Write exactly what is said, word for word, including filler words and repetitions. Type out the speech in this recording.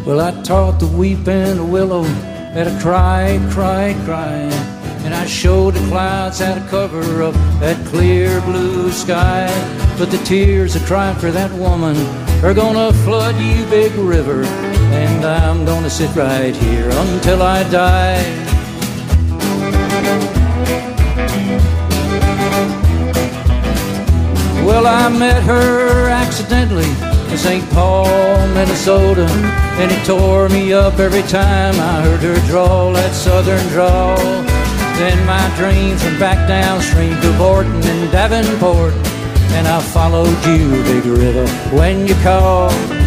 Well, I taught the weeping willow how to cry, cry, cry, and I showed the clouds how to cover up that clear blue sky. But the tears of crying for that woman are gonna flood you, big river, and I'm gonna sit right here until I die. Well, I met her accidentally in Saint Paul, Minnesota, and it tore me up every time I heard her drawl that southern drawl. Then my dreams went back downstream to Borton and Davenport, and I followed you, big river, when you called.